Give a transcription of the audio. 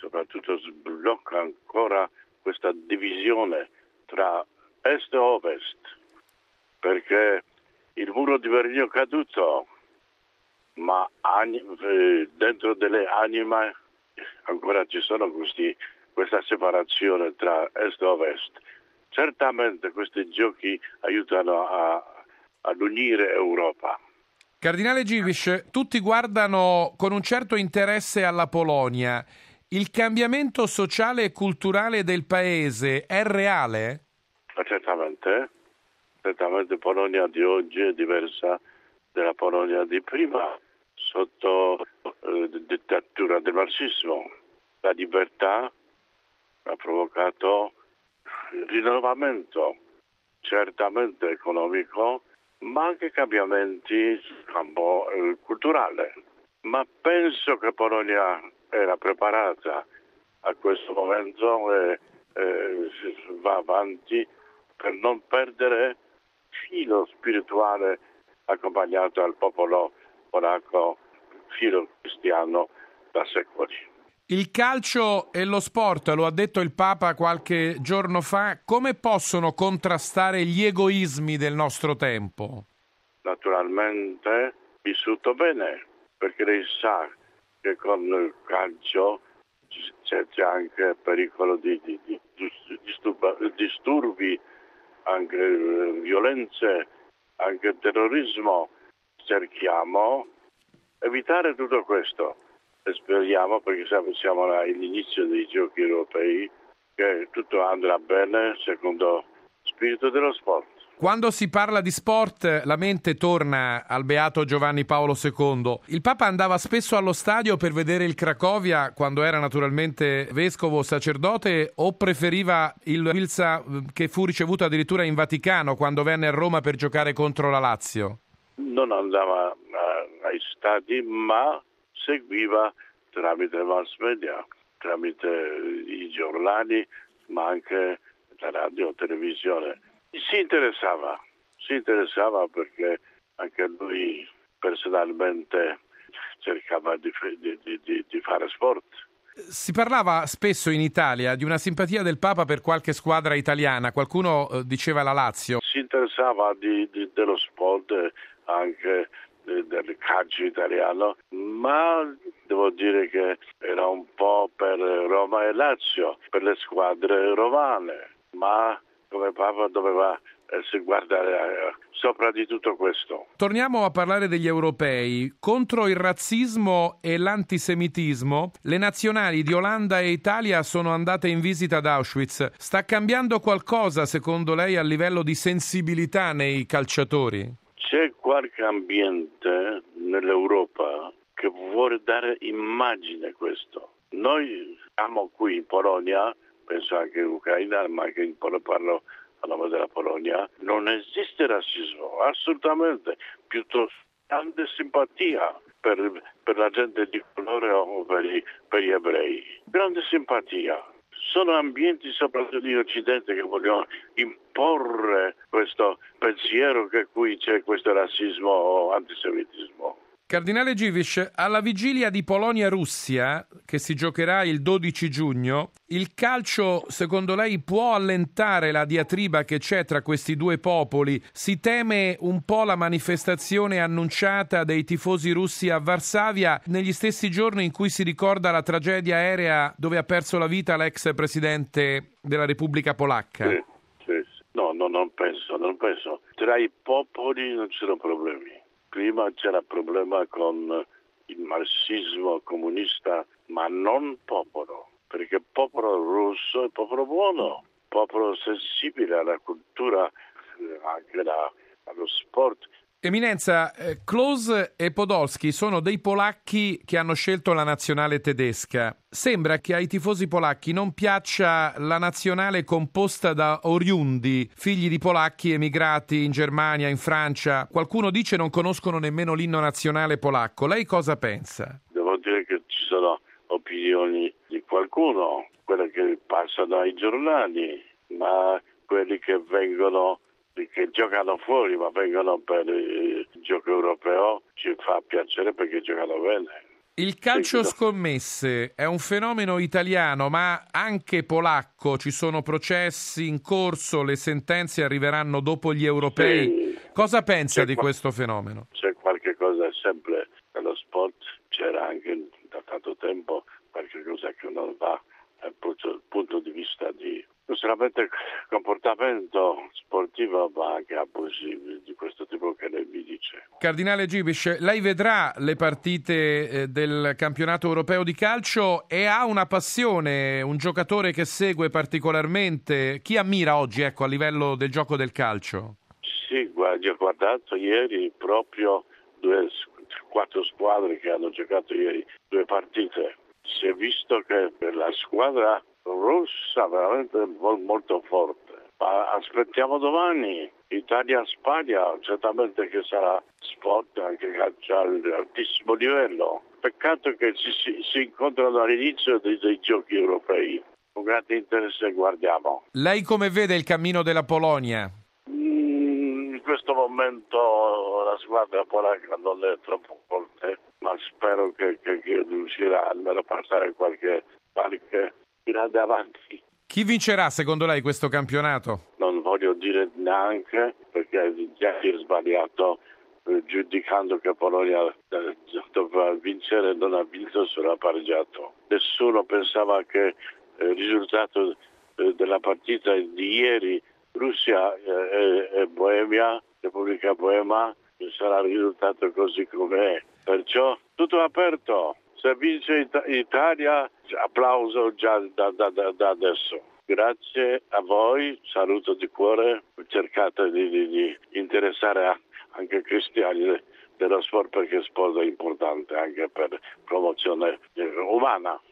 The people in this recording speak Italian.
soprattutto sblocca ancora questa divisione tra est e ovest, perché il muro di Berlino è caduto, ma dentro delle anime ancora ci sono questa separazione tra est e ovest. Certamente questi giochi aiutano ad unire Europa. Cardinale Dziwisz, tutti guardano con un certo interesse alla Polonia. Il cambiamento sociale e culturale del paese è reale? Certamente Polonia di oggi è diversa dalla Polonia di prima, sotto dittatura del marxismo. La libertà ha provocato il rinnovamento, certamente economico, ma anche cambiamenti sul campo culturale. Ma penso che Polonia era preparata a questo momento e va avanti per non perdere filo spirituale accompagnato al popolo polacco, filo cristiano da secoli. Il calcio e lo sport, lo ha detto il Papa qualche giorno fa, come possono contrastare gli egoismi del nostro tempo? Naturalmente vissuto bene, perché lei sa che con il calcio c'è anche pericolo di disturbi, anche violenze, anche terrorismo. Cerchiamo di evitare tutto questo e speriamo, perché siamo all'inizio dei giochi europei, che tutto andrà bene secondo spirito dello sport. Quando si parla di sport, la mente torna al beato Giovanni Paolo II. Il Papa andava spesso allo stadio per vedere il Cracovia quando era naturalmente vescovo o sacerdote, o preferiva il Wilsa che fu ricevuto addirittura in Vaticano quando venne a Roma per giocare contro la Lazio? Non andava ai stadi, ma seguiva tramite mass media, tramite i giornali, ma anche la radio, televisione. Si interessava perché anche lui personalmente cercava di fare sport. Si parlava spesso in Italia di una simpatia del Papa per qualche squadra italiana, qualcuno diceva la Lazio. Si interessava dello sport, anche del calcio italiano, ma devo dire che era un po' per Roma e Lazio, per le squadre romane, ma come Papa doveva guardare sopra di tutto questo. Torniamo a parlare degli europei. Contro il razzismo e l'antisemitismo, le nazionali di Olanda e Italia sono andate in visita ad Auschwitz. Sta cambiando qualcosa, secondo lei, a livello di sensibilità nei calciatori? C'è qualche ambiente nell'Europa che vuole dare immagine a questo. Noi siamo qui in Polonia, penso anche in Ucraina, ma anche in Polonia, parlo a nome della Polonia, non esiste razzismo, assolutamente, piuttosto grande simpatia per la gente di colore o per gli ebrei, grande simpatia. Sono ambienti soprattutto in Occidente che vogliono imporre questo pensiero che qui c'è questo razzismo o antisemitismo. Cardinale Dziwisz, alla vigilia di Polonia-Russia, che si giocherà il 12 giugno, il calcio, secondo lei, può allentare la diatriba che c'è tra questi due popoli? Si teme un po' la manifestazione annunciata dei tifosi russi a Varsavia negli stessi giorni in cui si ricorda la tragedia aerea dove ha perso la vita l'ex presidente della Repubblica Polacca? Sì. No, non penso. Tra i popoli non ci sono problemi. Prima c'era problema con il marxismo comunista, ma non popolo, perché popolo russo è popolo buono, popolo sensibile alla cultura, anche allo sport. Eminenza, Klose e Podolski sono dei polacchi che hanno scelto la nazionale tedesca. Sembra che ai tifosi polacchi non piaccia la nazionale composta da oriundi, figli di polacchi emigrati in Germania, in Francia. Qualcuno dice non conoscono nemmeno l'inno nazionale polacco. Lei cosa pensa? Devo dire che ci sono opinioni di qualcuno, quelle che passano ai giornali, ma quelli che giocano fuori ma vengono per il gioco europeo ci fa piacere perché giocano bene. Il calcio scommesse è un fenomeno italiano, ma anche polacco. Ci sono processi in corso, le sentenze arriveranno dopo gli europei. Sì, Cosa pensa di questo fenomeno? c'è qualche cosa sempre nello sport, c'era anche da tanto tempo qualche cosa che non va dal punto di vista di non solamente comportamento sportivo ma anche abusivi di questo tipo che lei mi dice. Cardinale Gibiš, lei vedrà le partite del campionato europeo di calcio e ha una passione, un giocatore che segue particolarmente. Chi ammira oggi, ecco, a livello del gioco del calcio? Sì, guardi, ho guardato ieri proprio 4 squadre che hanno giocato ieri 2 partite. Si è visto che la squadra russa è veramente molto forte. Ma aspettiamo domani Italia-Spagna, certamente che sarà sport anche calcio all'altissimo livello. Peccato che si incontrano all'inizio dei giochi europei. Con grande interesse guardiamo. Lei come vede il cammino della Polonia? In questo momento la squadra polacca non è troppo forte, ma spero che riuscirà almeno a passare qualche grande avanti. Chi vincerà secondo lei questo campionato? Non voglio dire neanche, perché già si è sbagliato giudicando che Polonia doveva vincere, non ha vinto, solo ha pareggiato. Nessuno pensava che il risultato della partita di ieri Russia e Boemia, Repubblica Boema, sarà il risultato così com'è. Perciò tutto aperto. Se vince Italia, applauso già da adesso. Grazie a voi, saluto di cuore. Cercate di interessare anche cristiani dello sport perché sport è importante anche per promozione umana.